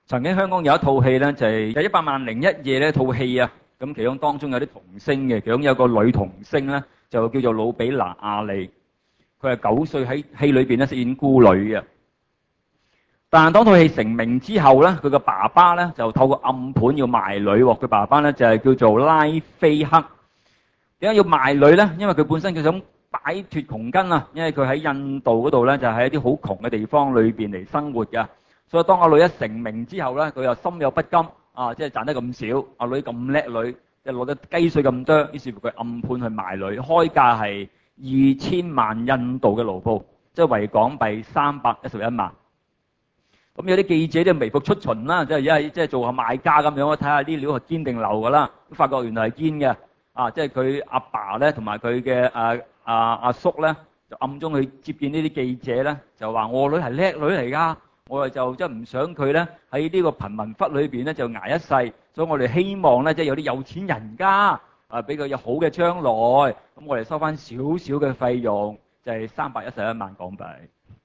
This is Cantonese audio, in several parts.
曾經香港有一套戲咧，就係《100萬零一夜》呢套戲啊。咁其中當中有啲童星嘅，其中有個女童星咧，就叫做魯比娜亞莉。佢係9歲喺戲裏邊咧飾演孤女嘅。但係當套戲成名之後咧，佢個爸爸咧就透過暗盤要賣女喎。佢爸爸咧就係叫做拉菲克。點解要賣女咧？因為佢本身佢想擺脫窮根啊。因為佢喺印度嗰度咧就喺一啲好窮嘅地方裏邊嚟生活嘅。所以當阿女一成名之後咧，佢又心有不甘啊！即係賺得咁少，阿女咁叻女，即係攞得雞碎咁多，於是乎佢暗盤去賣女，開價係2000萬印度嘅盧布，即係為港幣311萬。咁有啲記者都微服出巡啦，即係做下賣家咁樣，睇下啲料係堅定流㗎啦。發覺原來係堅嘅啊！即係佢阿爸咧同埋佢嘅阿叔咧，就暗中去接見呢啲記者咧，就話我女係叻女嚟㗎。我哋就真係唔想佢咧喺呢個貧民窟裏邊咧就捱一世，所以我哋希望咧即係有啲有錢人家啊，俾佢有好嘅將來。咁我哋收翻少少嘅費用，就係311萬港幣。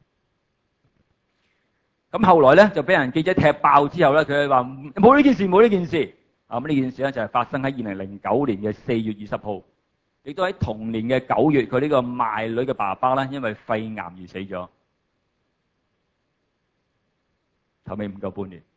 咁後來咧就俾人記者踢爆之後咧，佢話冇呢件事，冇呢件事。咁呢件事咧就係發生喺2009年嘅4月20號，亦都喺同年嘅9月，佢呢個賣女嘅爸爸咧因為肺癌而死咗。後尾唔夠半年，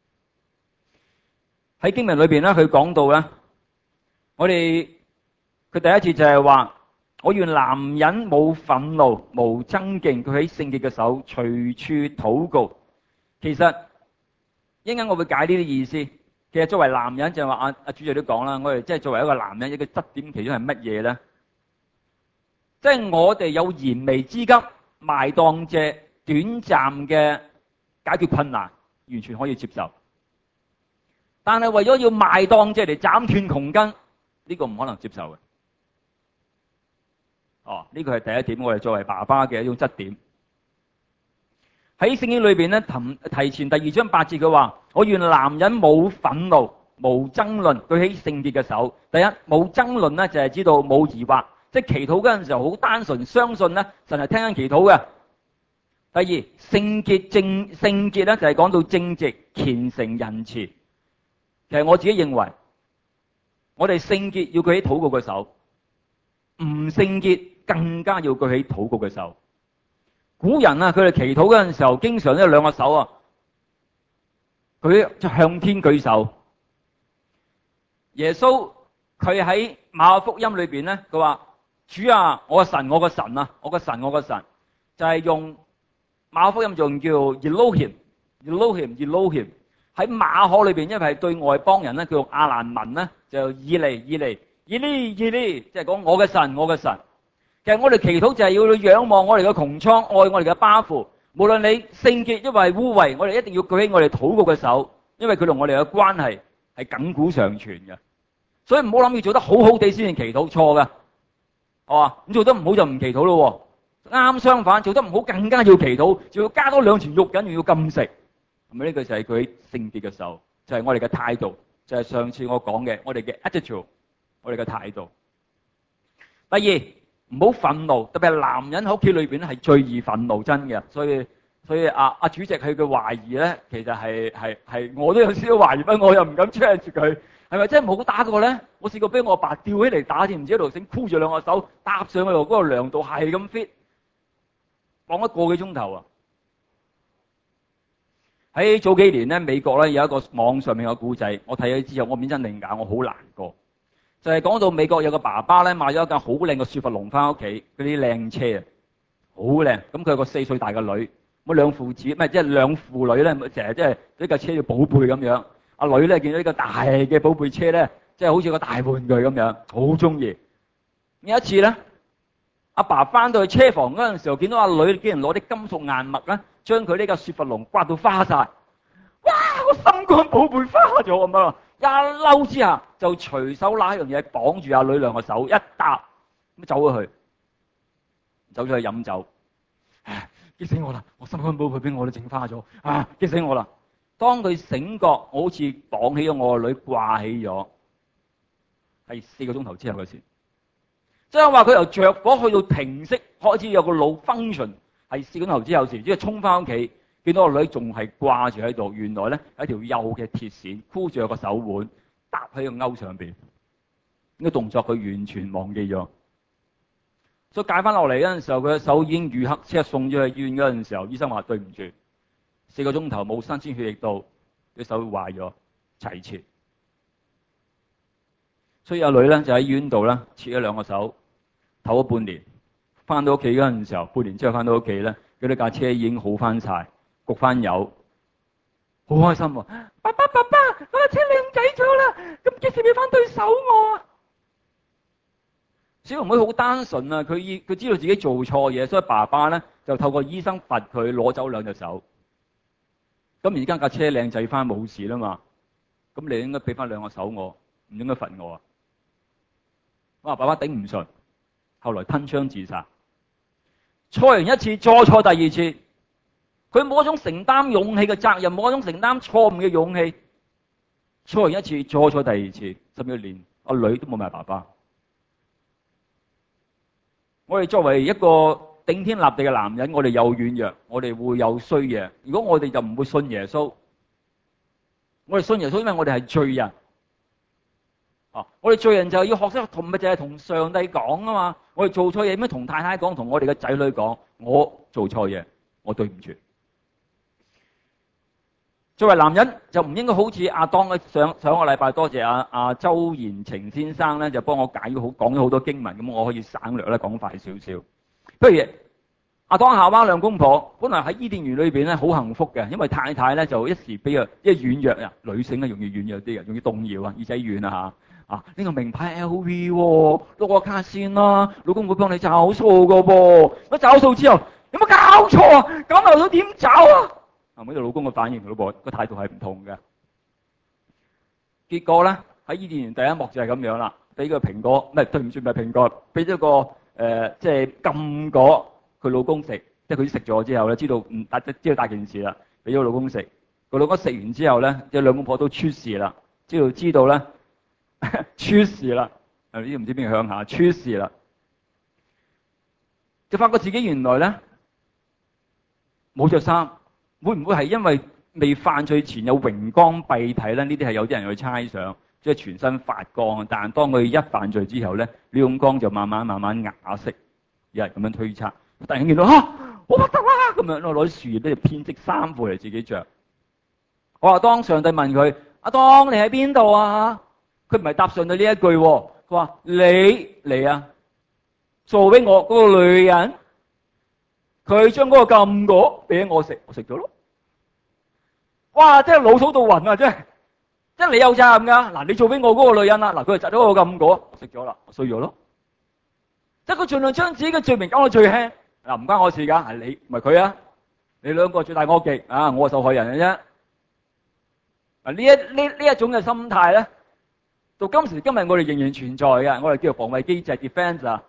喺經文裏邊咧，佢講到咧，佢第一次就係話，我願男人冇憤怒、冇爭競，佢喺聖潔嘅手隨處禱告。其實一陣間我會解呢啲意思。其實作為男人就係話阿主席都講啦，我哋即係作為一個男人，一個質點其中係乜嘢咧？即係我哋有燃眉之急，埋當隻短暫嘅解決困難，完全可以接受。但係為咗要賣當隻嚟斬斷窮根，呢個唔可能接受嘅。呢個係第一點，我哋作為爸爸嘅一種質點。喺聖經裏邊咧，提前第2章8節佢話：我願男人冇憤怒、冇爭論，舉起聖潔嘅手。第一，冇爭論咧，就係知道冇疑惑，即係祈禱嗰陣時候好單純，相信咧神係聽緊祈禱嘅。第二，聖潔咧就係講到正直、虔誠、仁慈。其實我自己認為，我哋聖潔要舉起禱告嘅手，唔聖潔更加要舉起禱告嘅手。古人啊，佢哋祈禱嗰陣時候，經常都有兩個手啊，佢向天舉手。耶穌佢喺馬可福音裏邊咧，佢話：主啊，我個神，我個神啊，我個神，我個神，就係用馬可福音仲叫 Elohim。喺馬可裏邊，因為係對外邦人咧，佢用亞蘭文咧就以利，即係講我嘅神，我嘅神。其實我哋祈禱就係要去仰望我哋嘅穹蒼，愛我哋嘅巴父。無論你聖潔因為污穢，我哋一定要舉起我哋禱告嘅手，因為佢同我哋嘅關係係亙古常存嘅。所以唔好諗要做得好好地先至祈禱，錯噶。咁做得唔好就唔祈禱咯。啱相反，做得唔好更加要祈禱，仲要加多2錢肉緊，仲要禁食。咁呢個就係佢聖潔嘅手，就係我哋嘅態度，就係上次我講嘅我哋嘅 attitude， 我哋嘅態度。第二，唔好憤怒，特別係男人喺屋企裏邊咧係最易憤怒，真嘅。所以阿主席佢嘅懷疑咧，其實係我都有少少懷疑，不過我又唔敢 challenge 佢，係咪真係冇打過咧？我試過俾我爸吊起嚟打添，唔知一條繩箍住2個手搭上去嗰個梁度，係咁 fit， 綁1個幾鐘頭啊！喺早幾年咧，美國咧有一個網上面嘅故仔，我睇咗之後，我唔知真定假，我好難過。就係講到美國有個爸爸咧買咗一架好靚嘅雪佛龍翻屋企，嗰啲靚車啊，好靚。咁佢有個4歲大嘅女，咁兩父子，即係兩父女咧，成日即係呢架車叫寶貝咁樣。阿女咧見到呢個大嘅寶貝車咧，即係好似個大玩具咁樣，好中意。有一次咧，阿爸翻到去車房嗰陣時候，見到阿女竟然攞啲金屬硬物咧，將佢呢架雪佛龍刮到花晒。哇！我心肝寶貝花咗咁樣，一嬲之下就隨手拿一樣嘢綁住阿女2個手，一搭咁走咗去飲酒。激死我啦！我心肝寶貝俾我都整花咗，激死我啦！當佢醒覺，我好似綁起咗我個女，掛起咗，係4個鐘頭之後嘅事。即係話佢由着火去到停息，開始有個腦 function，係4個鐘頭之後事，即係衝翻屋企。 見到個女仲係掛住喺度，原來咧有一條幼嘅鐵線箍住個手腕，搭喺個勾上邊。呢個動作佢完全忘記咗。所以解翻落嚟嗰陣時候，佢嘅手已經淤黑，即刻送咗去醫院嗰陣時候，醫生話對唔住，4個鐘頭冇新鮮血液到，隻手壞咗，齊切。所以阿女咧就喺醫院度咧切咗2個手，唞咗半年。翻到屋企嗰陣時候，半年之後翻到屋企咧，佢哋架車已經好翻晒，焗翻油，好開心喎！爸爸，我架車靚仔咗啦，咁幾時俾翻對手我啊？小龍妹好單純啊，佢知道自己做錯嘢，所以爸爸咧就透過醫生罰佢攞走2隻手。咁而家架車靚仔翻冇事啦嘛，咁你應該俾翻2個手我，唔應該罰我啊！我話爸爸頂唔順，後來吞槍自殺。錯完一次，再錯第二次，佢冇一種承擔勇氣嘅責任，冇一種承擔錯誤嘅勇氣。錯完一次，再錯第二次，甚至連阿女都冇埋爸爸。我哋作為一個頂天立地嘅男人，我哋有軟弱，我哋會有衰嘢。如果我哋就唔會信耶穌，我哋信耶穌，因為我哋係罪人。我哋罪人就要學識同，咪就係同上帝講啊嘛。我哋做錯嘢，咩同太太講，同我哋嘅仔女講，我做錯嘢，我對唔住。作為男人就唔應該好似亞當嘅上個禮拜，多謝阿周賢晴先生咧，就幫我講咗好多經文，咁我可以省略咧講快少少。譬如亞當夏娃兩公婆，本來喺伊甸園裏邊咧好幸福嘅，因為太太咧就一時俾啊，一軟弱啊，女性咧容易軟弱啲嘅，容易動搖啊，耳仔軟啊嚇。呢個名牌 LV 喎，攞個卡先啦，老公會幫你找數噶噃。咁找數之後，有冇搞錯啊？咁漏咗點找啊？每個老公嘅反應，老婆個態度係唔同嘅。結果咧喺伊甸園第一幕就係咁樣啦，俾個蘋果，唔係對唔住，唔係蘋果，俾咗個即係禁果佢老公食，即係佢食咗之後咧，知道大件事啦，俾咗老公食。個老公食完之後咧，即係兩公婆都出事啦，知道咧。出事啦！呢啲唔知邊個鄉下出事啦，就發覺自己原來咧冇着衫，會唔會係因為未犯罪前有榮光蔽體咧？呢啲係有啲人去猜想，即係全身發光。但係當佢一犯罪之後咧，呢種光就慢慢啞熄。有人咁樣推測，突然見到好核突啦！咁樣攞啲樹葉咧就編織衫褲嚟自己着。我話當上帝問佢：阿當你喺邊度啊？佢唔係答上帝呢一句，佢話你嚟啊，做俾我嗰個女人，佢將嗰個禁果俾我食，我食咗咯。哇！真係老土到暈啊！真係你有責任噶。嗱，你做俾我嗰個女人啦，嗱，佢就摘咗個禁果，我食咗啦，我衰咗咯。即係佢盡量將自己嘅罪名講到最輕。嗱，唔關我事噶，係你唔係佢啊，你兩個最大惡極啊，我係受害人嘅啫。呢一種嘅心態咧。到今時今日，我哋仍然存在嘅，我哋叫做防衛機制 defense 啊，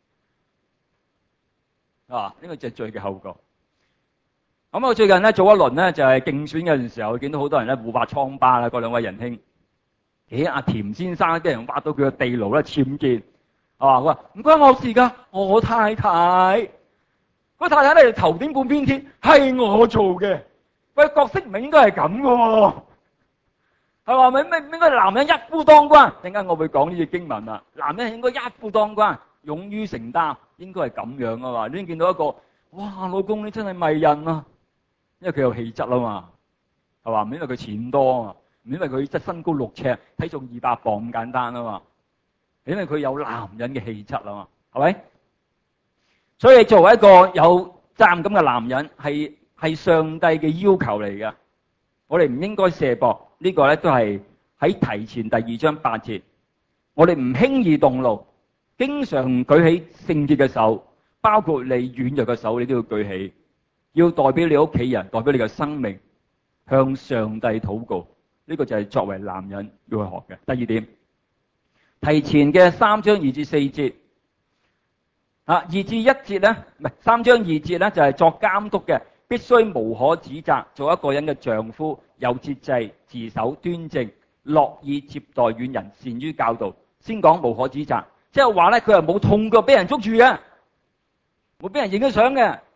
呢個就係罪嘅後果。咁我最近咧做一輪咧，就係競選嘅時候，見到好多人咧互挖瘡疤啦，嗰兩位仁兄。阿田先生啲人挖到佢嘅地牢咧僭建，佢話唔關我事㗎，我太太，個太太咧頭頂半邊天，係我做嘅，喂，角色唔係應該係咁嘅喎。係話咩應該男人一夫當關？陣間我會講呢隻經文啦。男人應該一夫當關，勇於承擔，應該係咁樣啊嘛。你先見到一個，哇，老公你真係迷人啊，因為佢有氣質啊嘛，係嘛？唔因為佢錢多啊嘛，唔因為佢身高6尺，體重200磅咁簡單啊嘛，因為佢有男人嘅氣質啊嘛，係咪？所以作為一個有責任感嘅男人，係上帝嘅要求嚟嘅，我哋唔應該卸膊。呢個咧都係喺提前第2章8節，我哋唔輕易動怒，經常舉起聖潔嘅手，包括你軟弱嘅手，你都要舉起，要代表你屋企人，代表你嘅生命，向上帝禱告。呢個就係作為男人要去學嘅。第二點，提前嘅3章2至4節，2至1節咧，唔係3章2節咧，就係作監督嘅。必須無可指責，做一個人嘅丈夫，有節制，自守端正，樂意接待遠人，善於教導。先講無可指責，即係話咧，佢係冇痛過俾人捉住嘅，冇俾人影咗相嘅，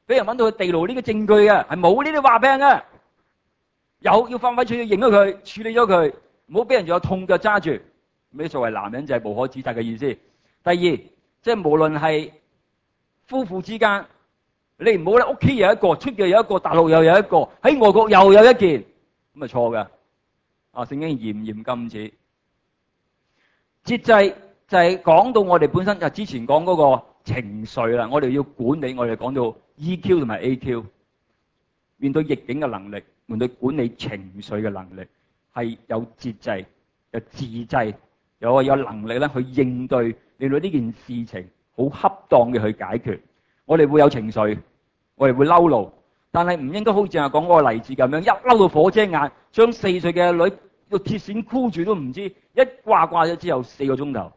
俾人揾到佢地牢呢個證據嘅，係冇呢啲話柄嘅。有要犯法處要認咗佢，處理咗佢，唔好俾人仲有痛腳揸住。咁作為男人就係無可指責嘅意思。第二，即係無論係夫婦之間，你唔好咧屋企有一個，出邊有一個，大陸又有一個，喺外國又有一件，咁係錯嘅。聖經嚴嚴禁止。節制就係講到我哋本身就之前講嗰個情緒啦，我哋要管理，我哋講到 EQ 同埋 AQ， 面對逆境嘅能力，面對管理情緒嘅能力，係有節制、有自制，有能力咧去應對，令到呢件事情好恰當嘅去解決。我哋會有情緒，我哋會嬲怒，但係唔應該好似係講嗰個例子咁樣，一嬲到火遮眼，將4歲嘅女個鐵線箍住都唔知，一掛咗之後4個鐘頭，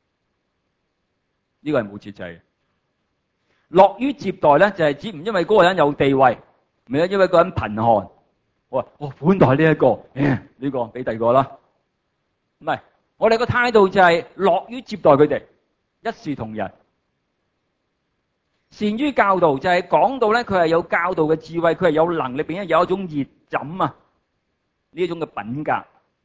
呢個係冇節制嘅。樂於接待咧，就係指唔因為嗰個人有地位，唔係因為嗰個人貧寒，我話款待呢一個，呢個俾第二個啦。唔係，我哋個態度就係樂於接待佢哋，一視同仁。善於教導就係講到咧，佢係有教導嘅智慧，佢係有能力，並且有一種熱忱啊，呢一種嘅品格。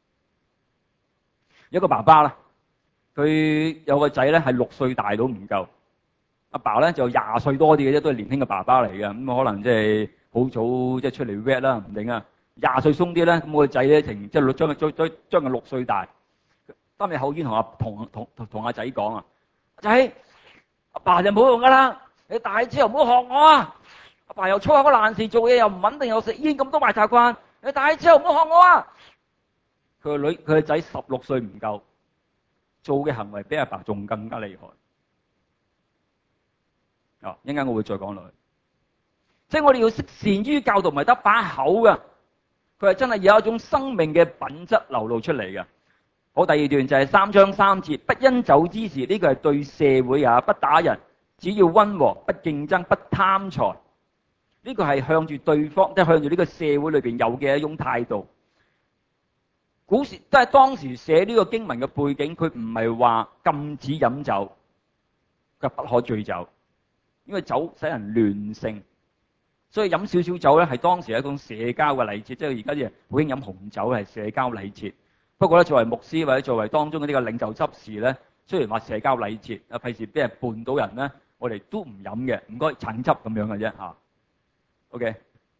有個爸爸啦，佢有個仔咧係6歲大到唔夠，阿爸咧就20歲多啲嘅啫，都係年輕嘅爸爸嚟嘅，咁可能即係好早即係出嚟 red 啦，唔定啊，20歲鬆啲咧，咁我個仔咧即係將佢6歲大。當日後院同阿仔講啊，仔，阿爸就冇用噶啦。你大之後唔好學我啊！阿爸又粗口爛事，做嘢又唔穩定，又食煙，咁多壞習慣。你大之後唔好學我啊！佢個仔16歲唔夠，做嘅行為比阿爸仲更加厲害。一陣間我會再講落去。即係我哋要識善於教導，唔係得把口噶。佢係真係有一種生命嘅品質流露出嚟嘅。好，第二段就係3章3節，不因酒之事，呢個係對社會啊，不打人。只要溫和，不競爭，不貪財，呢個係向住對方，即係向住呢個社會裏邊有嘅一種態度。古時即係當時寫呢個經文嘅背景，佢唔係話禁止飲酒，佢不可醉酒，因為酒使人亂性，所以飲少少酒咧係當時一種社交嘅禮節，即係而家啲人好興飲紅酒係社交禮節。不過咧，作為牧師或者作為當中嘅呢個領袖執事咧，雖然話社交禮節，費事俾人絆到人咧。我哋都唔飲嘅，唔該橙汁咁樣嘅啫嚇。OK，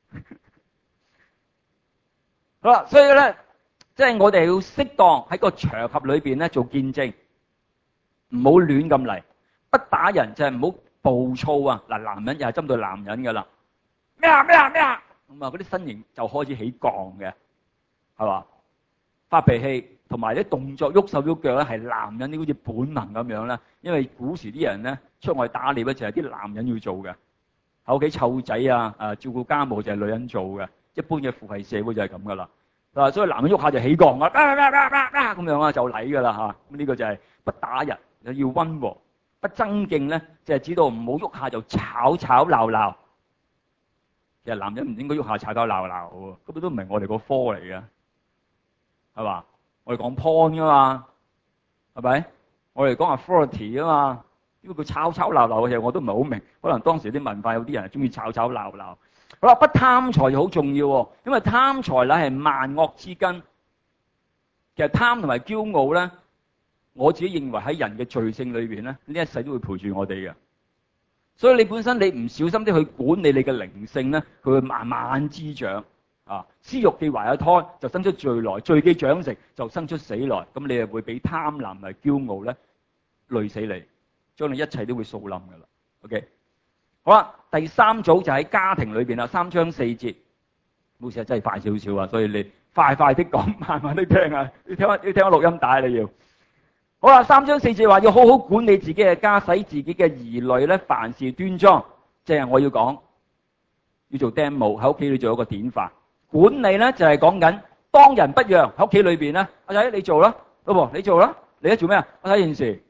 好啦，所以咧，即係我哋要適當喺個場合裏邊咧做見證，唔好亂咁嚟，不打人就係唔好暴躁啊！嗱，男人又係針對男人㗎啦，咩啊，咁啊，嗰啲身形就開始起槓嘅，係嘛？發脾氣同埋啲動作喐手喐腳咧，係男人啲好似本能咁樣啦。因為古時啲人咧出外打獵咧，就係啲男人要做嘅；喺屋企湊仔啊、照顧家務就係女人做嘅。一般嘅父系社會就係咁噶啦。所以男人喐下就起槓啊，咁樣啊就嚟噶啦嚇。咁呢個就係不打人，要溫和；不爭競咧，就係指到唔好喐下就吵鬧鬧。其實男人唔應該喐下吵鬧鬧喎，根本都唔係我哋個科嚟嘅。係嘛？我哋講 point 噶嘛，係咪？我哋講 authority 啊嘛，因為佢吵鬧鬧嘅嘢我都唔係好明，可能當時啲文化有啲人係中意吵鬧鬧。好啦，不貪財又好重要喎，因為貪財咧係萬惡之根。其實貪同埋驕傲咧，我自己認為喺人嘅罪性裏邊咧，呢一世都會陪住我哋嘅。所以你本身你唔小心啲去管理你嘅靈性咧，佢會慢慢滋長。私欲既懷有胎，就生出罪來；罪既長成，就生出死來。咁你係會俾貪婪同埋驕傲咧累死你，將你一切都會掃冧噶啦。OK， 好啦，第3組就喺家庭裏邊啦，3章4節，冇事啊，真係快少少啊，所以你快啲講，慢慢啲聽啊，要聽下錄音帶你要。好啦，3章4節話要好好管理自己嘅家，使自己嘅兒女咧凡事端莊，即係我要講要做 demo 喺屋企裏做一個典範。管理咧就係講緊當仁不讓喺屋企裏邊咧，阿仔你做啦，老婆你做啦，你而家做咩啊？我睇電視。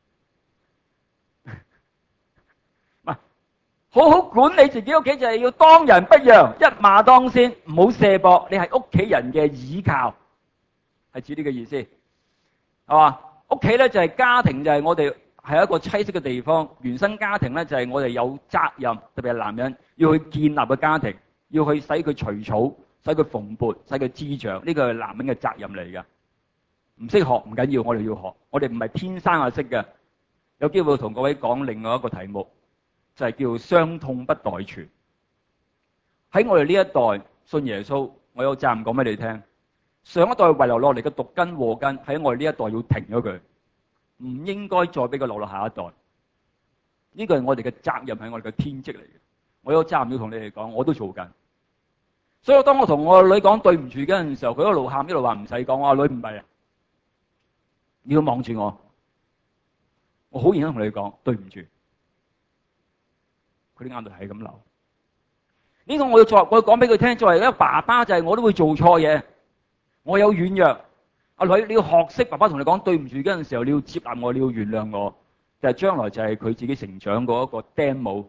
好好管理自己屋企就係要當仁不讓，一馬當先，唔好卸膊。你係屋企人嘅倚靠，係指呢個意思，係嘛？屋企咧就係家庭，就係我哋係一個棲息嘅地方。原生家庭咧就係我哋有責任，特別係男人要去建立嘅家庭，要去使佢除草，使佢蓬勃，使佢滋長。呢個係男人嘅責任嚟㗎。唔識學唔緊要，我哋要學。我哋唔係天生就識嘅。有機會同各位講另外一個題目，就係叫傷痛不代傳。喺我哋呢一代信耶穌，我有責任講俾你聽，上一代遺留落嚟嘅毒根禍根喺我哋呢一代要停咗佢，唔應該再俾佢落下一代。呢個係我哋嘅責任，係我哋嘅天職嚟嘅。我有責任要同你哋講，我都做緊。所以當我同我女講對唔住嗰陣時候，佢一路喊一路話唔使講，我話女唔係啊，你要望住我，我好認真同你講對唔住。佢啲眼淚係咁流。呢個我要講俾佢聽，作為一個爸爸就係我都會做錯嘢，我有軟弱。阿女，你要學識爸爸同你講對唔住嗰陣時候，你要接納我，你要原諒我。就係將來就係佢自己成長嗰一個釘帽。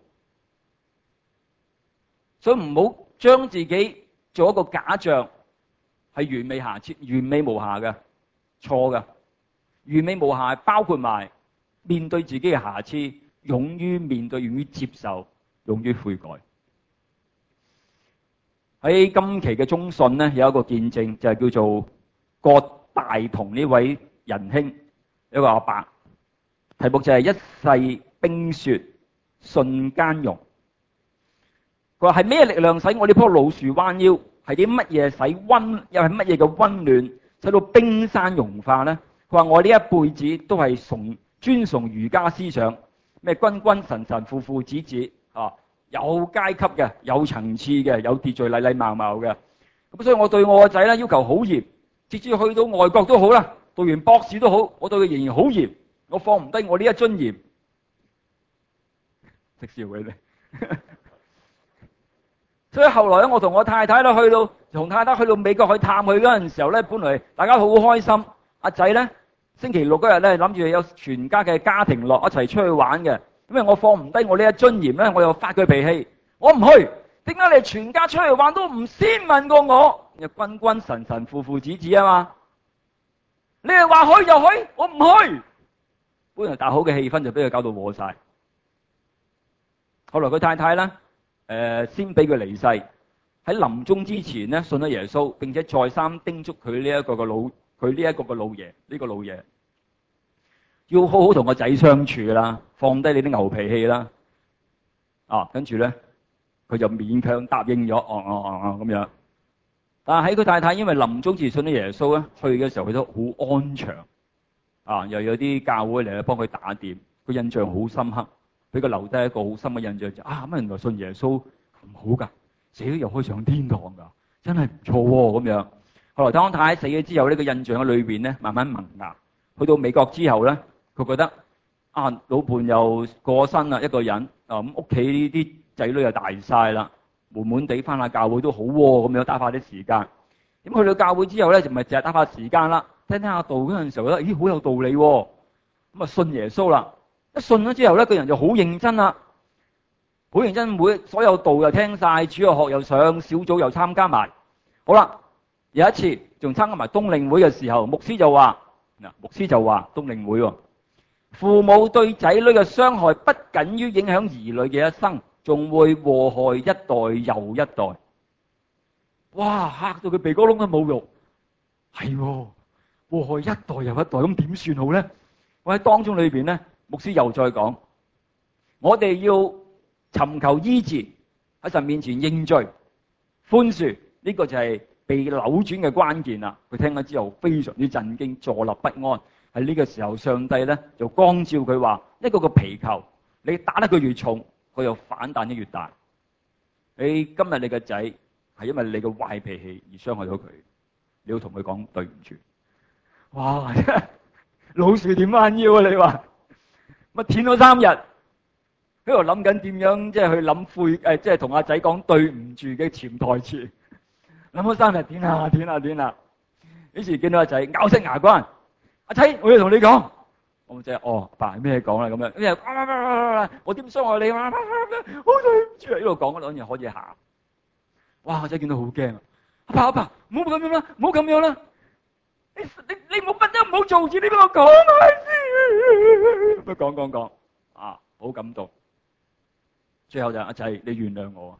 所以唔好將自己做一個假象，係完美瑕疵、完美無瑕嘅，錯嘅。完美無瑕包括埋面對自己嘅瑕疵，勇於面對，勇於接受，勇於悔改。喺今期嘅中信呢，有一個見證，就係叫做郭大同呢位仁兄，一個阿伯，題目就係一世冰雪瞬間融。佢話係咩力量使我呢棵老樹彎腰？係啲乜嘢使又係乜嘢嘅溫暖使到冰山融化呢？佢話我呢一輩子都係尊崇儒家思想，咩君君臣臣父父子子啊，有階級嘅，有層次嘅，有秩序，禮禮貌貌嘅。咁所以我對我個仔咧要求好嚴，直至去到外國都好啦，讀完博士都好，我對佢仍然好嚴，我放唔低我呢一尊嚴。識笑佢哋。所以後來咧，我同我太太咧同太太去到美國去探佢嗰陣時候咧，本來大家好開心。阿仔咧星期六嗰日咧諗住有全家嘅家庭樂一齊出去玩嘅，因為我放唔低我呢一尊嚴咧，我又發佢脾氣，我唔去。點解你全家出去玩都唔先問過我？君君臣臣父父子子啊嘛，你係話去就去，我唔去。本來大好嘅氣氛就俾佢搞到和晒。後來佢太太咧先俾佢離世，喺臨終之前咧信咗耶穌，並且再三叮囑佢呢一個嘅老爺，呢個老爺要好好同個仔相處啦，放低你啲牛脾氣啦。跟住咧佢就勉強答應咗，咁樣。但係喺佢太太因為臨終之前信咗耶穌咧，去嘅時候佢都好安詳，又有啲教會嚟幫佢打點，佢印象好深刻。俾佢留低一個好深嘅印象就乜原來信耶穌咁好噶，死咗又可以上天堂噶，真係唔錯喎咁樣。後來當太太死咗之後呢，個印象喺裏邊咧慢慢萌芽。去到美國之後咧，佢覺得老伴又過身啦，一個人咁屋企呢啲仔女又大晒啦，悶悶地翻下教會都好喎，咁樣打發啲時間。咁去到教會之後咧，就唔係淨係打發時間啦，聽下道嗰陣時候覺得咦好有道理喎，咁信耶穌啦。一信咗之後咧，個人就好認真啦，好認真，所有道又聽晒，主日學又上，小組又參加埋。好啦，有一次仲參加埋冬令會嘅時候，牧師就話冬令會，父母對仔女嘅傷害不僅於影響兒女嘅一生，仲會禍害一代又一代。哇！嚇到佢鼻哥窿都冇肉，係禍害一代又一代，咁點算好咧？我喺當中裏邊咧。牧師又再講，我哋要尋求醫治，喺神面前認罪、寬恕，呢個就係被扭轉嘅關鍵啦。佢聽咗之後非常之震驚，坐立不安。喺呢個時候，上帝咧就光照佢話：一個個皮球，你打得佢越重，佢又反彈得越大。今日你嘅仔係因為你嘅壞脾氣而傷害到佢，你要同佢講對唔住。哇！老樹點彎腰啊？你話？乜舔咗3日，喺度諗緊點樣，即係去諗即係同阿仔講對唔住嘅潛台詞。諗咗3日，舔下。於是見到阿仔咬實牙關，阿仔，我要同你講。我仔爸咩講啦咁樣，因為我點傷害你啊？好對唔住啊！呢度講嗰陣嘢可以行。哇！阿仔見到好驚啊！阿爸，唔好咁樣啦，唔好咁樣啦。你冇乜都唔好做住，你俾我講埋先。 咁講啊，好感動。最後就阿仔，你原諒我，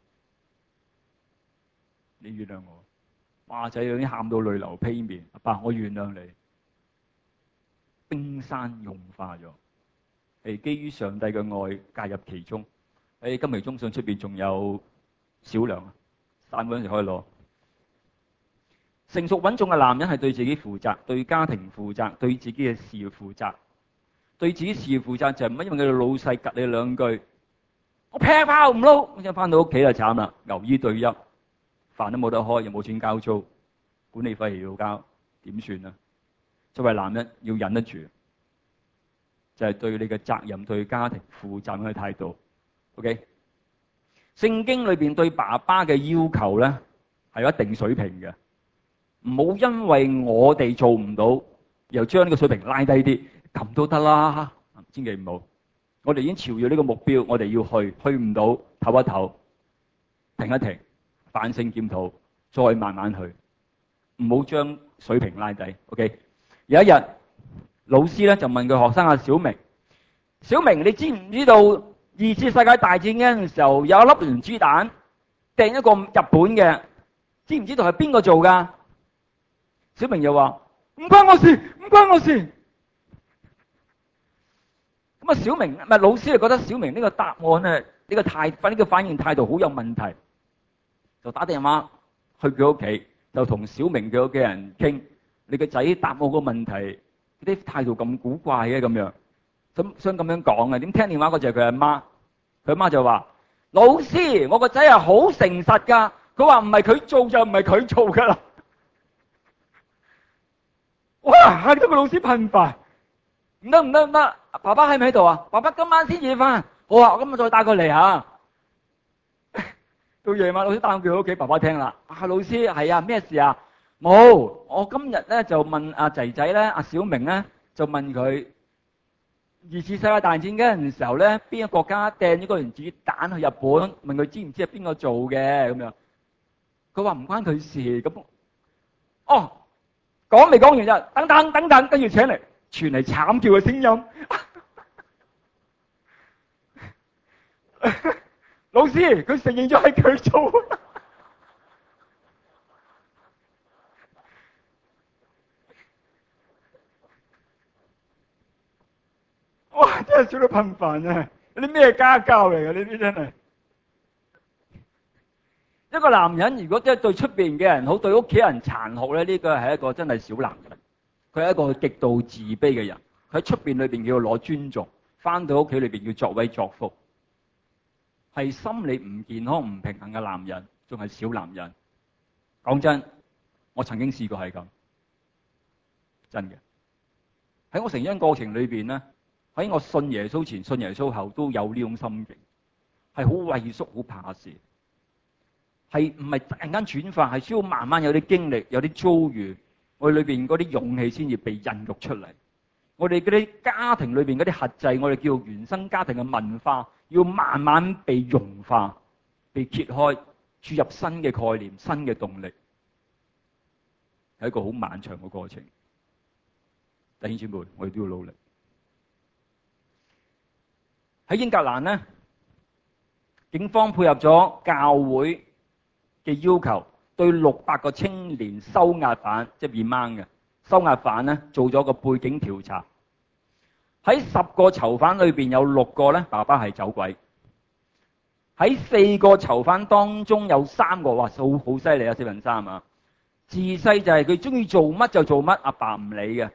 你原諒我。哇！仔已經喊到淚流披面，阿爸，我原諒你。冰山融化咗，係基於上帝嘅愛介入其中。喺金梅中信出邊仲有少量，散嗰陣時可以攞。成熟穩重嘅男人係對自己負責，對家庭負責，對自己嘅事業負責。對自己事業負責就係唔係因為佢老細吉你兩句，我劈炮唔撈，咁就翻到屋企就慘啦，牛衣對泣，飯都冇得開，又冇錢交租，管理費又要交，點算啊？作為男人要忍得住，就係對你嘅責任、對家庭負責嘅態度。OK， 聖經裏邊對爸爸嘅要求咧係有一定水平嘅，唔好因為我哋做唔到，又將呢個水平拉低啲，咁都得啦，千祈唔好。我哋已經朝住呢個目標，我哋要去唔到，唞一唞，停一停，反省檢討，再慢慢去，唔好將水平拉低。OK。有一日，老師咧就問佢學生阿小明：小明，你知唔知道二次世界大戰嗰陣時候有一粒原子彈掟一個日本嘅，知唔知道係邊個做噶？小明又話：唔關我事，唔關我事。咁啊，小明老師就覺得小明呢個答案咧，呢個反應態度好有問題，就打電話去佢屋企，就同小明佢屋企人傾。你個仔答我個問題，啲態度咁古怪嘅咁樣，想咁樣講啊？點聽電話嗰就係佢阿媽，佢阿媽就話：老師，我個仔係好誠實噶，佢話唔係佢做就唔係佢做噶啦。哇！嚇到個老師噴飯，唔得，爸爸喺唔喺度啊？爸爸今晚先至翻，好啊，我今日再帶佢嚟嚇。到夜晚，老師打佢屋企，爸爸聽啦。老師係啊，咩事啊？冇，我今日咧就問阿仔仔咧，阿小明咧就問佢二次世界大戰嗰陣時候咧，邊個國家掟咗個原子彈去日本？問佢知唔知係邊個做嘅咁樣？佢話唔關佢事。咁哦，講未講完啫？等，跟住請嚟傳嚟慘叫嘅聲音。老師，佢承認咗係佢做。哇！真係笑到噴飯啊！你咩家教嚟嘅？呢啲真係一個男人，如果真係對出邊嘅人好，對屋企人殘酷咧，呢個係一個真係小男人。佢係一個極度自卑嘅人。佢喺出邊裏邊要攞尊重，翻到屋企裏邊要作威作福，係心理唔健康、唔平衡嘅男人，仲係小男人。講真，我曾經試過係咁，真嘅。喺我成長過程裏邊咧。喺我信耶穌前、信耶穌後都有呢種心境，係好畏縮、好怕事，係唔係突然間轉化，係需要慢慢有啲經歷、有啲遭遇，我哋裏邊嗰啲勇氣先至被孕育出嚟。我哋嗰啲家庭裏邊嗰啲核制，我哋叫原生家庭嘅文化，要慢慢被融化、被揭開，注入新嘅概念、新嘅動力，係一個好漫長嘅過程。弟兄姊妹，我哋都要努力。喺英格蘭咧，警方配合咗教會嘅要求，對600個青年收押犯，即係 remand 嘅收押犯咧，做咗個背景調查。喺10個囚犯裏邊有6個咧，爸爸係走鬼。喺4個囚犯當中有3個，哇，數好犀利啊，3/4啊！自細就係佢中意做乜就做乜，阿爸唔理嘅。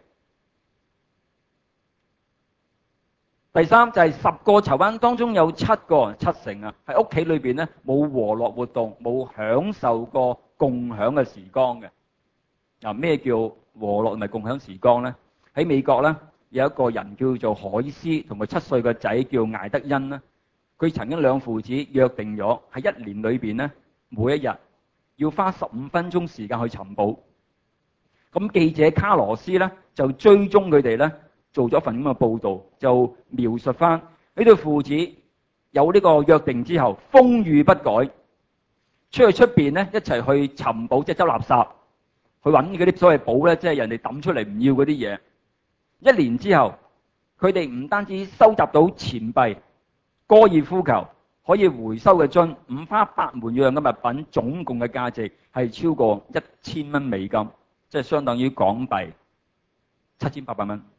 第三就係10個囚犯當中有7個，70%啊，喺屋企裏邊咧冇和樂活動，冇享受過共享嘅時光嘅。嗱，咩叫和樂同埋共享時光咧？喺美國咧有一個人叫做海斯，同佢7歲個仔叫艾德恩啦。佢曾經兩父子約定咗喺1年裏邊咧，每一日要花15分鐘時間去尋寶。咁記者卡羅斯咧就追蹤佢哋咧。做咗份咁嘅報導，就描述翻呢對父子有呢個約定之後，風雨不改，出邊咧一齊去尋寶，即係執垃圾，去揾嗰啲所謂寶咧，即係人哋抌出嚟唔要嗰啲嘢。1年之後， 佢哋唔單止收集到錢幣、高爾夫球、可以回收嘅樽、五花八門樣嘅物品，總共嘅價值係超過1000蚊美金，即係相當於港幣7800蚊。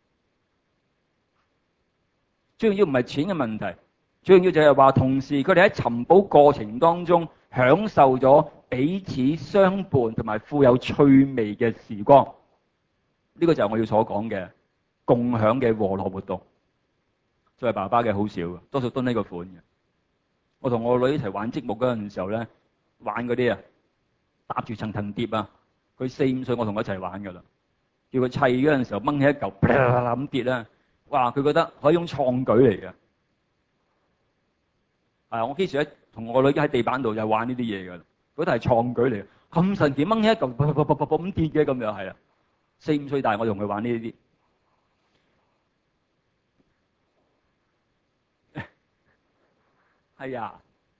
最重要唔係錢嘅問題，最重要就係話，同時佢哋喺尋寶過程當中享受咗彼此相伴同埋富有趣味嘅時光。呢個就係我要所講嘅共享嘅和樂活動。作為爸爸嘅好少，多數都呢個款嘅。我同我女一齊玩積木嗰陣時候咧，玩嗰啲啊，搭住層層疊啊。佢4、5歲，我同佢一齊玩噶啦。叫佢砌嗰陣時候，掹起一嚿咁跌啦。哇！佢覺得係一種創舉嚟嘅。我幾時同我女喺地板度就玩呢啲嘢㗎啦。嗰度係創舉嚟嘅，咁神奇掹起一嚿咁跌嘅咁樣係啊。4、5歲大我同佢玩呢啲。係啊。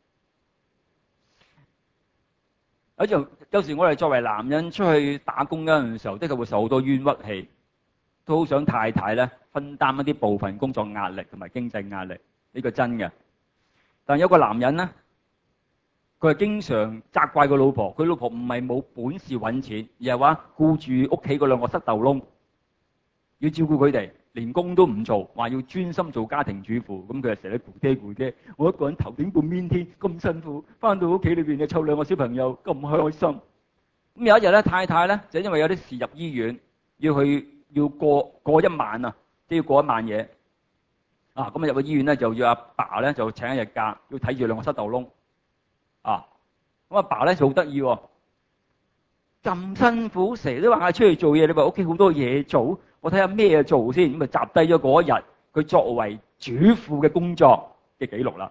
有時我哋作為男人出去打工嗰陣時候，的確會受好多冤屈氣，都好想太太咧分擔一啲部分工作壓力同埋經濟壓力，呢個真嘅。但有個男人咧，佢係經常責怪個老婆，佢老婆唔係冇本事揾錢，而係話顧住屋企嗰兩個膝頭窿，要照顧佢哋，連工都唔做，話要專心做家庭主婦。咁佢就成日顧爹，我一個人頭頂半邊天咁辛苦，翻到屋企裏邊就湊兩個小朋友咁開心。咁有一日咧，太太咧就因為有啲事入醫院，要過一晚啊，即係要過一晚夜。咁入去醫院咧就要阿爸咧就請一日假，要睇住兩個膝頭窿。咁阿爸咧就好得意喎，咁辛苦成日都話出去做嘢，你話屋企好多嘢做，我睇下咩做先。咁咪集低咗嗰一日佢作為主婦嘅工作嘅記錄啦。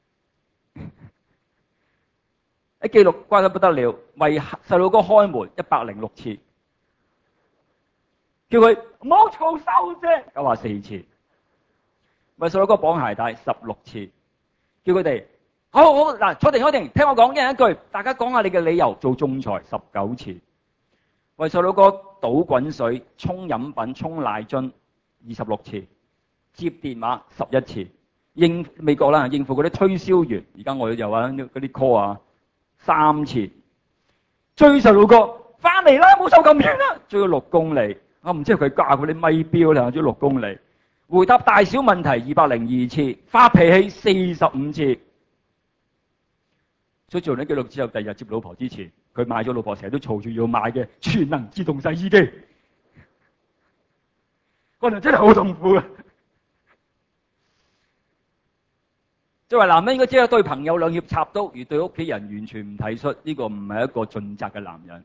啲記錄乖得不得了，為細路哥開門106次，叫佢唔好嘈收聲94次，為細路哥綁鞋帶16次，叫佢哋好嗱坐定，聽我講一人一句，大家講下你嘅理由，做仲裁19次，為細路哥倒滾水、沖飲品、沖奶樽26次，接電話11次，應美國啦應付嗰啲推銷員，而家我又話嗰啲 call 啊3次，追細路哥翻嚟啦，冇走咁遠啦，追咗6公里，我唔知係佢教嗰啲咪標啦，追6公里，回答大小問題202次，發脾氣45次。所以做咗記錄之後，第二日接老婆之前，佢買咗老婆成日都嘈住要買嘅全能自動洗衣機，可能真係好痛苦啊！作為男人應該只係對朋友兩肋插刀，而對屋企人完全唔體恤，呢個唔係一個盡責嘅男人。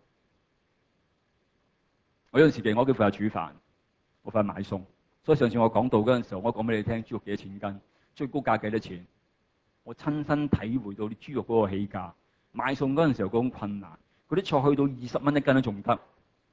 我有陣時我叫負責煮飯，我負責買餸，所以上次我講到嗰陣時候，我講俾你聽豬肉幾多錢斤，最高價幾多錢。我親身體會到啲豬肉嗰個起價，買餸嗰陣時候嗰種困難，嗰啲菜去到20蚊一斤都仲得，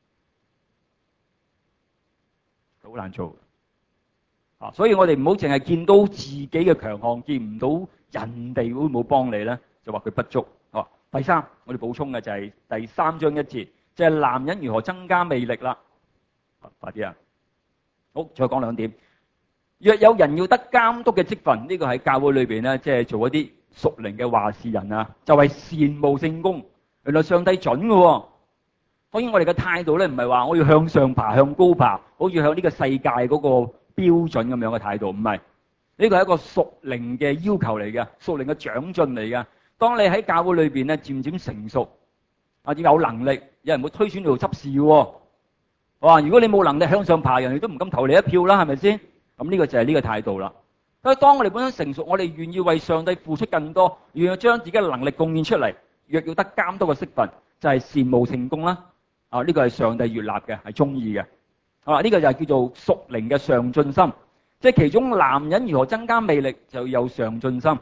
好難做。所以我哋唔好淨係見到自己嘅強項，見唔到人哋會冇幫你咧，就話佢不足。第三，我哋補充嘅就係第3章1節，就係男人如何增加魅力啦。快啲啊！好，再講2點。若有人要得監督嘅職分，呢個喺教會裏邊咧，即係做一啲屬靈嘅話事人啊，就係羨慕聖工。原來上帝準嘅，當然我哋嘅態度咧，唔係話我要向上爬、向高爬，好似向呢個世界嗰個標準咁樣嘅態度，唔係。呢個係一個屬靈嘅要求嚟嘅，屬靈嘅長進嚟嘅。當你喺教會裏邊咧，漸漸成熟，或者有能力，有人會推選你做執事喎。哇！如果你冇能力向上爬，人哋都唔敢投你一票啦，係咪先？咁呢個就係呢個態度啦。所以當我哋本身成熟，我哋願意為上帝付出更多，願意將自己嘅能力貢獻出嚟。若要得監督嘅職分，就係羨慕聖工啦。呢個係上帝悅納嘅，係中意嘅。呢個就係叫做屬靈嘅上進心。即係其中男人如何增加魅力，就有上進心。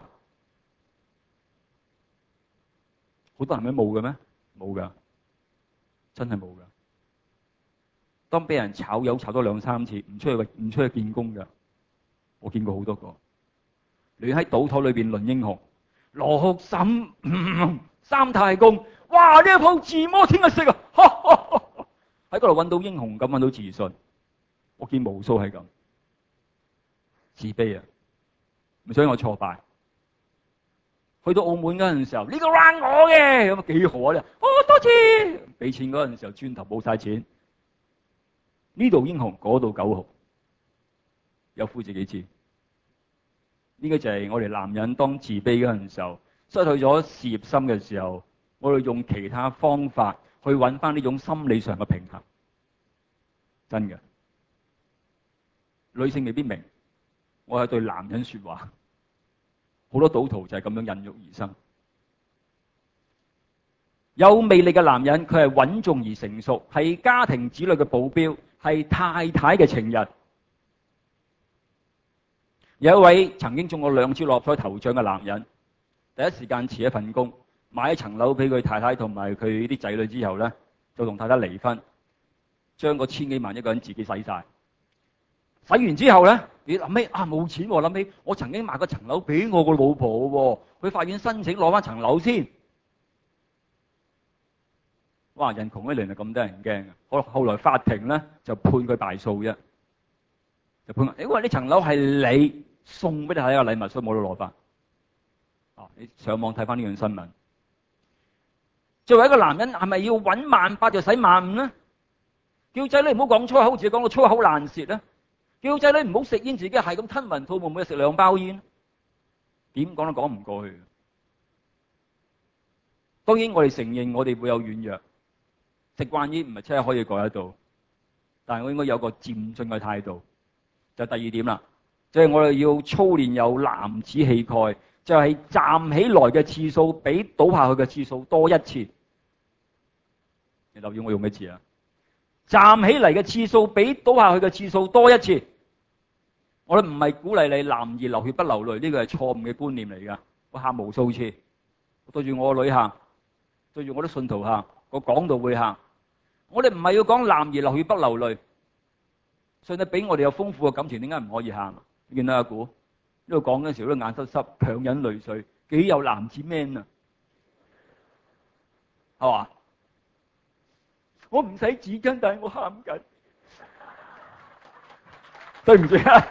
好多男人冇嘅咩？冇㗎，真係冇㗎。當俾人炒魷炒多2-3次，唔出去見工㗎，我見過好多個。你喺賭台裏邊論英雄，羅學審、三太公，哇！呢一鋪自摸天嘅色啊！喺嗰度揾到英雄感，揾到自信。我見無數係咁。 自卑啊，所以我挫敗。去到澳門嗰陣時候，呢個 round 我嘅，咁幾好咧？哦，多謝。俾錢嗰陣時候，轉頭冇晒錢。呢度英雄，嗰度9號，有苦自己知。呢個就係我哋男人當自卑嗰陣時候，失去咗事業心嘅時候，我哋用其他方法去揾翻呢種心理上嘅平衡。真嘅，女性未必明，我係對男人說話。好多賭徒就係咁樣孕育而生。有魅力嘅男人，佢係穩重而成熟，係家庭子女嘅保鏢，係太太嘅情人。有一位曾經中過2次六合彩頭獎嘅男人，第一時間辭一份工，買一層樓俾佢太太同埋佢啲仔女之後呢，就同太太離婚，將個千幾萬一個人自己使晒。使完之後呢，你諗起冇錢喎，諗起我曾經買過層樓俾我個老婆喎，去法院申請攞翻層樓先。哇！人窮起嚟係咁得人驚嘅。後來法庭呢，就判佢敗訴啫，就判因為呢層樓係你送俾你係一個禮物，所以冇得攞翻。你上網睇翻呢樣新聞。作為一個男人，係咪要揾18000就使15000呢？叫仔女唔好講粗口，自己講到粗口爛舌呢？叫仔女唔好食煙，自己係咁吞雲吐霧，每日食2包煙，點講都講唔過去。當然我哋承認我哋會有軟弱，食慣煙唔係真係可以改得到，但係我應該有個漸進嘅態度。就第二點啦，就係我哋要操練有男子氣概，就係站起來嘅次數比倒下去嘅次數多1次。你留意我用咩字啊？站起嚟嘅次數比倒下去嘅次數多1次。我哋唔係鼓勵你男兒流血不流淚，呢個係錯誤嘅觀念嚟㗎。我喊無數次，我對住我個女喊，對住我啲信徒喊，我講道會喊。我哋唔係要講男兒流血不流淚，上帝俾我哋有豐富嘅感情，點解唔可以喊？你見到阿古呢度講嘅時候都眼濕濕，強忍淚水，幾有男子 man 啊，係嘛？我唔使紙巾，但係我喊緊，對唔住啊！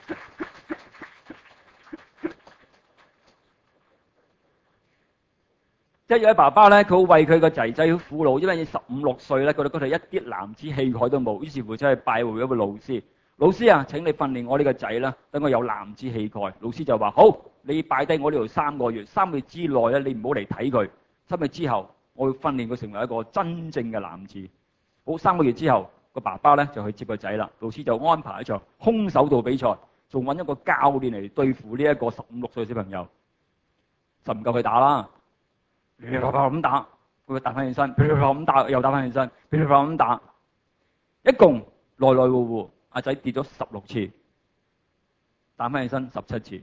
即係有位爸爸咧，佢好為佢個仔仔苦惱，因為15、16歲咧，覺得佢哋一啲男子氣概都冇，於是乎真係拜會一位老師。老師啊，請你訓練我呢個仔啦，等我有男子氣概。老師就話：好，你擺低我呢度3個月，3個月之內咧，你唔好嚟睇佢。3個月之後，我會訓練佢成為一個真正嘅男子。好，3個月之後，個爸爸咧就去接個仔啦。老師就安排一場空手道比賽，仲揾一個教練嚟對付呢一個15、16歲嘅小朋友，就唔夠佢打啦。噼里啪啪咁打，佢會彈翻起身，噼里啪啪咁打，又打翻起身，噼里啪啪咁打，一共來來回回，阿仔跌咗16次，彈翻起身17次。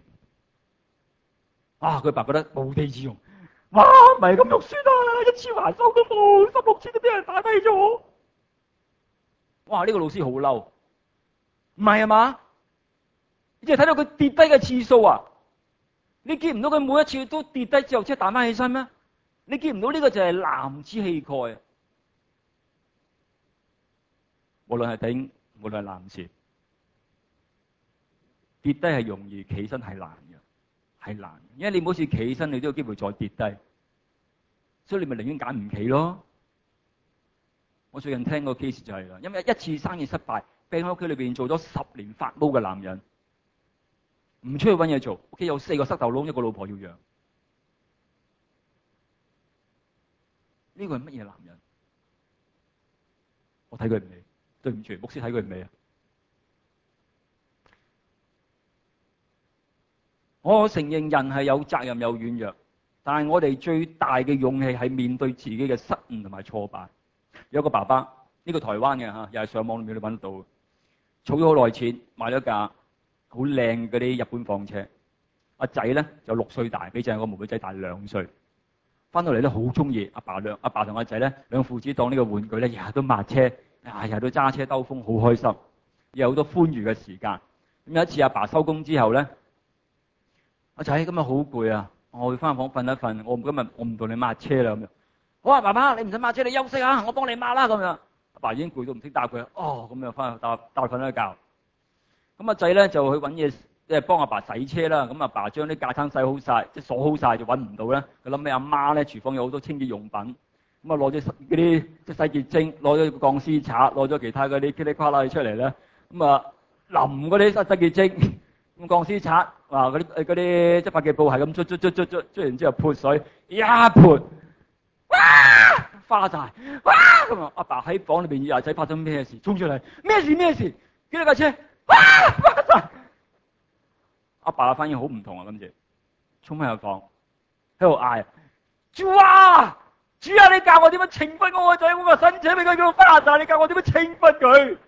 佢爸覺得無地自容，哇，唔係咁肉酸啊，一次還手都冇，16次都俾人打低咗。哇，呢個老師好嬲，唔係啊嘛？你淨係睇到佢跌低嘅次數啊？你見唔到佢每一次都跌低之後即係彈翻起身咩？你見唔到呢個就係男子氣概啊！無論係頂，無論係男士，跌低係容易，企身係難嘅，係難。因為你每次企起身，你都有機會再跌低，所以你咪寧願揀唔企咯。我最近聽個 case 就係啦，因為一次生意失敗，病喺屋企裏邊做咗10年發毛嘅男人，唔出去揾嘢做，屋企有4個塞頭窿，一個老婆要養。呢個係乜嘢男人？我睇佢唔起，對唔住，牧師睇佢唔起啊！我承認人係有責任有軟弱，但係我哋最大嘅勇氣係面對自己嘅失誤同埋挫敗。有個爸爸，呢個台灣嘅嚇，又係上網裏面揾得到，儲咗好耐錢，買咗架好靚嗰啲日本房車。阿仔咧就6歲大，比正個妹妹仔大2歲。翻到嚟咧好中意，阿爸同阿仔咧兩父子當呢個玩具咧，日日都抹車，日日都揸車兜風，好開心，有好多歡愉嘅時間。咁有一次阿爸收工之後咧，阿仔今日好攰啊，我去翻房瞓一瞓，今日我唔同你抹車啦咁樣。好啊，爸爸你唔使抹車，你休息啊，我幫你抹啦咁樣。阿爸已經攰到唔識答佢，咁樣翻去搭瞓一覺。咁阿仔咧就去揾嘢即係幫阿爸洗車啦。咁阿爸將啲架撐洗好晒，即係鎖好晒就揾唔到咧。佢諗起阿媽咧，廚房有好多清潔用品，咁啊攞咗嗰啲即係洗潔精，攞咗鋼絲刷，攞咗其他嗰啲噼里啪啦出嚟咧。咁啊淋嗰啲洗潔精，咁鋼絲刷嗰啲即係百潔布係咁捽完之後潑水，一潑，哇花晒，哇咁啊！阿爸喺房裏邊以為仔發生咩事，衝出嚟咩事？幾多架車？哇花晒！阿爸嘅反應好唔同啊！今次衝翻入房喺度嗌：主啊！你教我點樣懲罰我個仔？我個新車俾佢叫花晒，你教我點樣懲罰佢？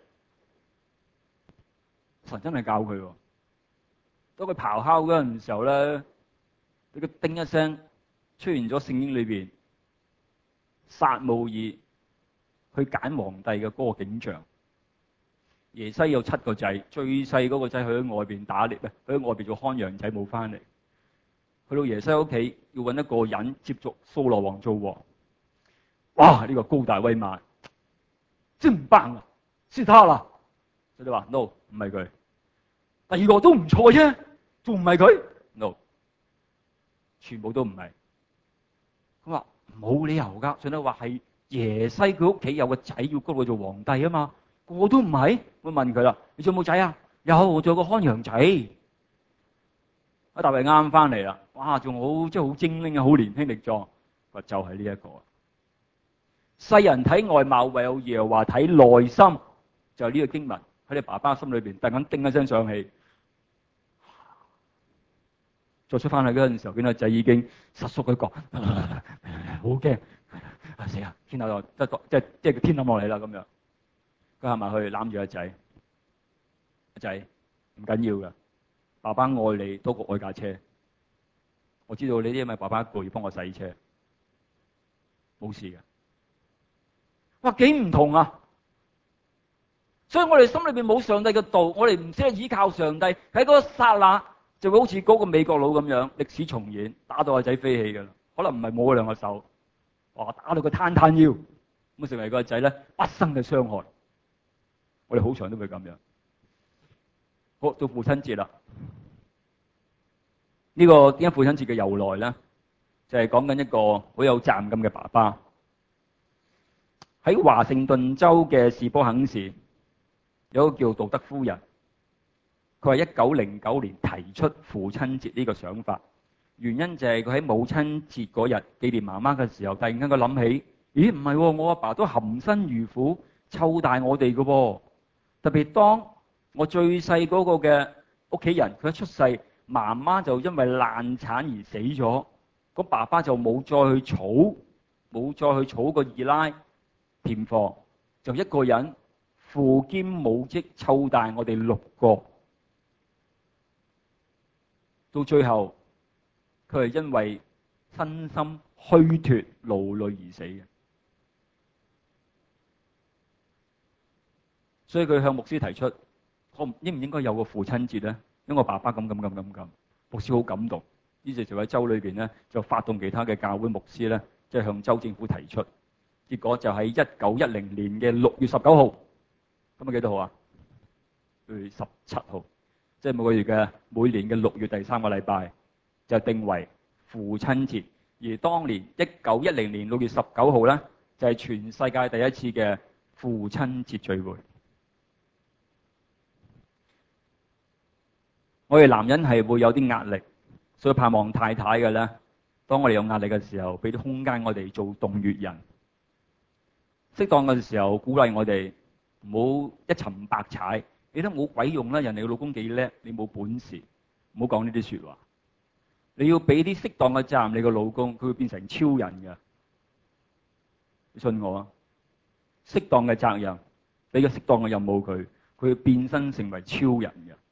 神真係教佢喎。當佢咆哮嗰陣時候咧，俾佢叮一聲出現咗聖經裏邊撒母耳去揀皇帝嘅嗰個景象。耶西有7個仔，最細嗰個仔去喺外邊打獵咧，去喺外邊做看羊仔冇翻嚟。去到耶西屋企要揾一個人接續掃羅王做王。哇！呢個高大威猛，真棒啊！是他啦。佢哋話 no， 唔係佢。第二個都唔錯啫，仲唔係佢 ？no， 全部都唔係。佢話冇理由噶，上帝話係耶西佢屋企有個仔要高佢做皇帝啊嘛，個個都唔係。我問佢啦，你仲有冇仔啊？有，我仲有個看羊仔。阿大衛啱翻嚟啦，哇，仲好即係好精靈啊，好年輕力壯。話就係呢一個。世人睇外貌，唯有耶和華睇內心，就係呢個經文喺你爸爸心裏邊突然間叮一聲上氣。再出翻去嗰陣時候，見到仔已經瑟縮一個，好驚，死啊！天后即係個天冧落嚟啦咁樣。佢行埋去攬住個仔，個仔唔緊要噶，爸爸愛你多過愛架車。我知道你啲因為爸爸攰幫我洗車，冇事嘅。哇，幾唔同啊！所以我哋心裏邊冇上帝嘅道，我哋唔識得依靠上帝，喺嗰個剎那就會好似嗰個美國佬咁樣，歷史重演，打到個仔飛起噶啦，可能唔係冇嗰兩個手，哇，打到佢攤腰，咁成為個仔咧畢生嘅傷害。我哋好長都會咁樣。好，到父親節啦，呢個點解父親節嘅由來咧？就係講緊一個好有責任感嘅爸爸。喺華盛頓州嘅士波肯市，有一個叫杜德夫人，佢係1909年提出父親節呢個想法，原因就係佢喺母親節嗰日紀念媽媽嘅時候，突然間佢諗起，咦，唔係，我阿爸都含辛茹苦湊大我哋嘅噃，特別當我最細嗰個嘅屋企人，佢一出世，媽媽就因為難產而死咗，個爸爸就冇再去儲個二奶甜貨，就一個人父兼母職湊大我哋6個，到最後佢係因為身心虛脫勞累而死嘅。所以佢向牧師提出，我應唔應該有個父親節咧？因為我爸爸咁，牧師好感動，於是就喺州裏邊咧就發動其他嘅教會牧師咧，即係向州政府提出。結果就喺1910年嘅6月19號，咁啊幾多號啊？6月17號，即係每年嘅6月第3個禮拜，就定為父親節。而當年1910年6月19號咧，就係全世界第一次嘅父親節聚會。我哋男人係會有啲壓力，所以盼望太太嘅咧，當我哋有壓力嘅時候，俾啲空間我哋做動閱人。適當嘅時候鼓勵我哋，唔好一沉百踩。你都冇鬼用啦，人哋嘅老公幾叻，你冇本事，唔好講呢啲說話。你要俾啲適當嘅責任，你個老公佢會變成超人㗎。你信我啊！適當嘅責任，俾個適當嘅任務佢，佢會變身成為超人㗎。